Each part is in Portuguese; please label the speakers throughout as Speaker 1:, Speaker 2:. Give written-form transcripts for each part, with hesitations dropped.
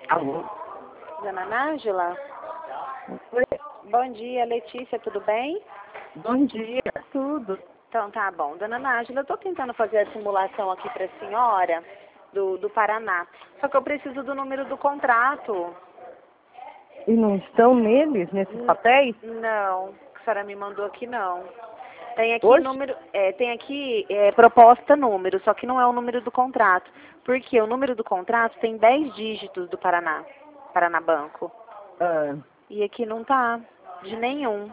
Speaker 1: Alô?
Speaker 2: Dona Nájila?
Speaker 1: Oi,
Speaker 2: Bom dia, Letícia, tudo bem?
Speaker 1: bom dia, tudo.
Speaker 2: Então tá bom. Dona Nájila, eu estou tentando fazer a simulação aqui para a senhora do Paraná. Só que eu preciso do número do contrato.
Speaker 1: E não estão neles, nesses papéis?
Speaker 2: Não, a senhora me mandou aqui não. Tem aqui
Speaker 1: Hoje?
Speaker 2: número, tem aqui proposta número, só que não é o número do contrato. Porque o número do contrato tem 10 dígitos do Paraná, Paraná Banco.
Speaker 1: Ah,
Speaker 2: E aqui não tá, de nenhum.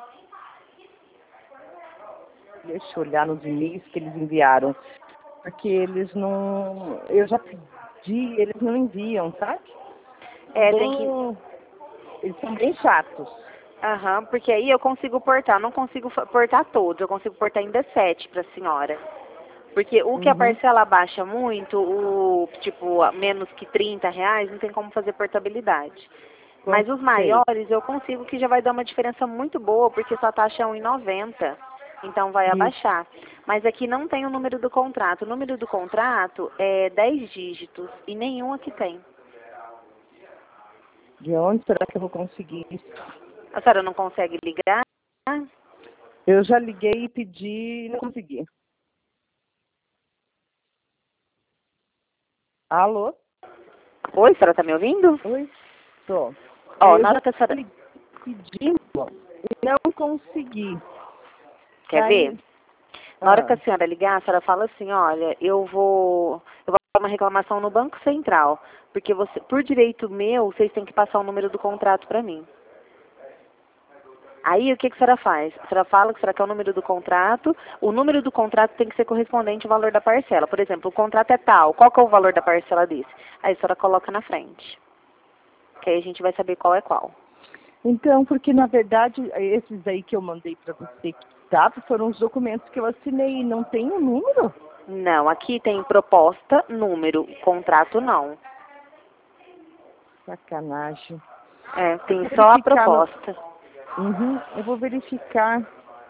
Speaker 1: deixa eu olhar nos e-mails que eles enviaram. Porque eles não... Eu já pedi, eles não enviam, sabe?
Speaker 2: Tem que...
Speaker 1: Eles são bem chatos.
Speaker 2: Aham, porque aí eu consigo portar, não consigo portar todos, eu consigo portar ainda 7 para a senhora. Porque o que a
Speaker 1: Uhum.
Speaker 2: parcela baixa muito, tipo, menos que R$ 30, não tem como fazer portabilidade. Mas os
Speaker 1: Sei.
Speaker 2: maiores eu consigo, que já vai dar uma diferença muito boa, porque sua taxa é 1,90. Então vai
Speaker 1: Isso.
Speaker 2: abaixar. Mas aqui não tem o número do contrato. O número do contrato é 10 dígitos e nenhum aqui tem.
Speaker 1: De onde será que eu vou conseguir isso?
Speaker 2: A senhora não consegue ligar?
Speaker 1: Eu já liguei e pedi e não consegui. Alô?
Speaker 2: Oi, a senhora tá me ouvindo?
Speaker 1: Oi? Tô.
Speaker 2: Ó,
Speaker 1: Eu
Speaker 2: na
Speaker 1: já
Speaker 2: hora que a senhora...
Speaker 1: liguei pedindo e não consegui.
Speaker 2: Quer ver?
Speaker 1: Daí,
Speaker 2: Na hora que
Speaker 1: ah,
Speaker 2: a senhora ligar, a senhora fala assim, olha, eu vou fazer uma reclamação no Banco Central, porque você, por direito meu, vocês têm que passar o número do contrato para mim. Aí, o que a senhora faz? A senhora fala que a senhora quer o número do contrato, o número do contrato tem que ser correspondente ao valor da parcela. Por exemplo, o contrato é tal, qual que é o valor da parcela desse? Aí a senhora coloca na frente, que aí a gente vai saber qual é qual.
Speaker 1: então, porque na verdade, esses aí que eu mandei para você, foram os documentos que eu assinei, não tem o número?
Speaker 2: Não, aqui tem proposta, número, contrato não.
Speaker 1: Sacanagem. Eu
Speaker 2: Tem
Speaker 1: vou
Speaker 2: só a
Speaker 1: verificar
Speaker 2: proposta.
Speaker 1: eu vou verificar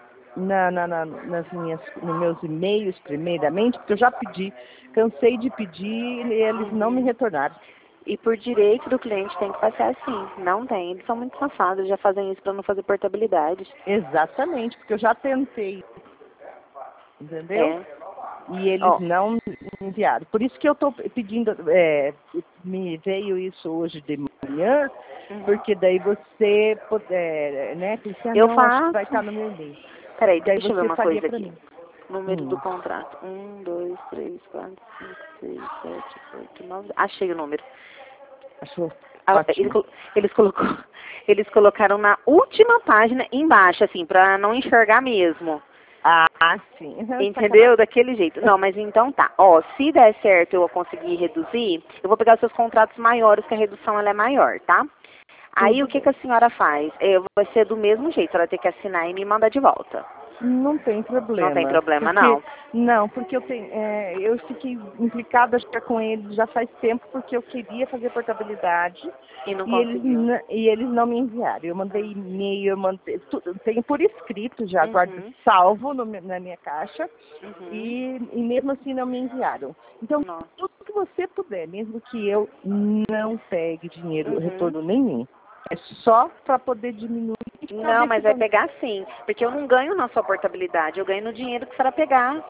Speaker 1: nos meus e-mails primeiramente, porque eu já pedi, cansei de pedir e eles não me
Speaker 2: Uhum.
Speaker 1: retornaram.
Speaker 2: E por direito do cliente tem que passar assim. Não tem. Eles são muito safados, já fazem isso para não fazer portabilidade.
Speaker 1: Exatamente, porque eu já tentei, entendeu?
Speaker 2: É.
Speaker 1: E eles
Speaker 2: Ó.
Speaker 1: não enviaram. Por isso que eu estou pedindo, me veio isso hoje de manhã,
Speaker 2: Uhum.
Speaker 1: porque daí você puder, né? Pensei,
Speaker 2: Eu
Speaker 1: não, acho que vai estar
Speaker 2: faço.
Speaker 1: no meu e-mail.
Speaker 2: Peraí,
Speaker 1: Daí
Speaker 2: deixa eu ver
Speaker 1: você
Speaker 2: uma
Speaker 1: faria
Speaker 2: coisa
Speaker 1: para
Speaker 2: aqui.
Speaker 1: mim.
Speaker 2: Número do
Speaker 1: Hum.
Speaker 2: contrato. 1, 2, 3, 4, 5, 6, 7, 8, 9. Achei o número.
Speaker 1: Achou
Speaker 2: Ah,
Speaker 1: ótimo.
Speaker 2: Eles, colocou, eles colocaram na última página embaixo, assim, para não enxergar mesmo.
Speaker 1: Ah, sim.
Speaker 2: Entendeu?
Speaker 1: Sacanagem.
Speaker 2: Daquele jeito. Não, mas então tá. Ó, se der certo eu conseguir reduzir, eu vou pegar os seus contratos maiores, que a redução ela é maior, tá? Aí o
Speaker 1: Tudo
Speaker 2: que, que
Speaker 1: bem.
Speaker 2: a senhora faz? Vai ser do mesmo jeito, ela tem que assinar e me mandar de volta.
Speaker 1: Não tem
Speaker 2: Não tem
Speaker 1: problema,
Speaker 2: problema,
Speaker 1: porque
Speaker 2: não.
Speaker 1: não, porque eu fiquei implicada já com eles já faz tempo porque eu queria fazer portabilidade
Speaker 2: E não
Speaker 1: e eles
Speaker 2: conseguiu.
Speaker 1: e eles não me enviaram. Eu mandei
Speaker 2: Ah.
Speaker 1: e-mail, eu mandei tudo, tenho por escrito já, guardo
Speaker 2: Uhum.
Speaker 1: salvo na minha caixa
Speaker 2: Uhum.
Speaker 1: e mesmo assim não me enviaram. Então
Speaker 2: Nossa.
Speaker 1: tudo que você puder, mesmo que eu não pegue dinheiro
Speaker 2: Uhum.
Speaker 1: retorno nenhum, é só para poder diminuir para
Speaker 2: Não,
Speaker 1: ver se
Speaker 2: mas vai pegar sim. Porque eu não ganho na sua portabilidade, eu ganho no dinheiro que a senhora pegar.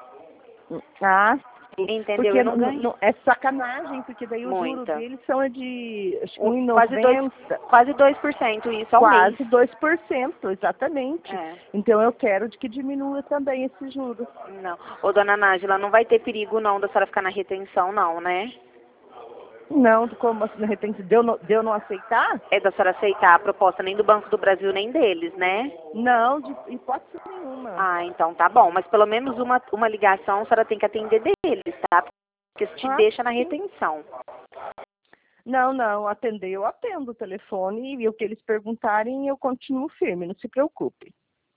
Speaker 1: Ah, sim.
Speaker 2: Entendeu?
Speaker 1: Porque
Speaker 2: Eu não ganho.
Speaker 1: é sacanagem, porque daí o juro
Speaker 2: Muita.
Speaker 1: deles são de acho que
Speaker 2: Quase 2,
Speaker 1: 1,90,
Speaker 2: quase 2% isso ao mês.
Speaker 1: quase 2%, exatamente.
Speaker 2: É.
Speaker 1: Então eu quero de que diminua também esse juro.
Speaker 2: Não. Ô, dona Nájila, não vai ter perigo não da senhora ficar na retenção, não, né?
Speaker 1: Não, como assim, de repente, de eu não aceitar?
Speaker 2: É da senhora aceitar a proposta nem do Banco do Brasil, nem deles, né?
Speaker 1: Não, de hipótese nenhuma.
Speaker 2: Ah, então tá bom. Mas pelo menos uma ligação a senhora tem que atender deles, tá? Porque isso te
Speaker 1: Ah,
Speaker 2: deixa na
Speaker 1: sim.
Speaker 2: retenção.
Speaker 1: Não, não, atender eu atendo o telefone e o que eles perguntarem eu continuo firme, não se preocupe.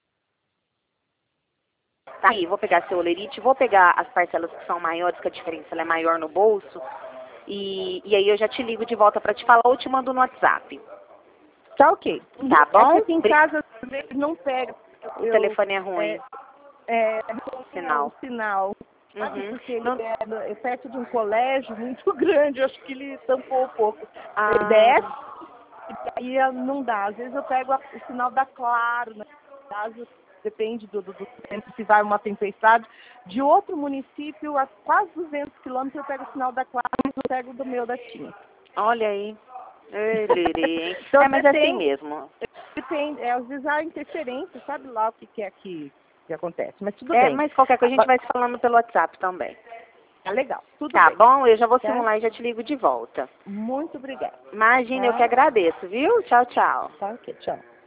Speaker 2: Tá aí, vou pegar seu olerite, vou pegar as parcelas que são maiores, que a diferença ela é maior no bolso. E aí eu já te ligo de volta pra te falar ou te mando no WhatsApp.
Speaker 1: Tá ok.
Speaker 2: Tá
Speaker 1: É que
Speaker 2: bom?
Speaker 1: aqui em casa às vezes não pega.
Speaker 2: O telefone é
Speaker 1: É,
Speaker 2: ruim,
Speaker 1: é, o
Speaker 2: sinal.
Speaker 1: sinal. Sabe?
Speaker 2: Uhum.
Speaker 1: Porque ele
Speaker 2: Não...
Speaker 1: é perto de um colégio muito grande, eu acho que ele tampou um pouco.
Speaker 2: Ah.
Speaker 1: Ele desce, e aí não dá. Às vezes eu pego o sinal da Claro, né? Caso, depende do tempo, se vai uma tempestade. De outro município, a quase 200 quilômetros, eu pego o sinal da Claro e eu pego do meu da TIM.
Speaker 2: Olha aí. Ei, Liri, hein?
Speaker 1: Então,
Speaker 2: Mas é assim mesmo.
Speaker 1: Depende, às vezes há interferência, sabe lá o que é que acontece. Mas tudo bem.
Speaker 2: Mas qualquer coisa a gente vai se falando pelo WhatsApp também.
Speaker 1: Tá legal, tudo
Speaker 2: Tá
Speaker 1: bem.
Speaker 2: bom? Eu já vou
Speaker 1: Tá?
Speaker 2: simular e já te ligo de volta.
Speaker 1: Muito obrigada.
Speaker 2: Imagina, eu
Speaker 1: Tá?
Speaker 2: que agradeço, viu? Tchau, tchau.
Speaker 1: Tá, ok, tchau.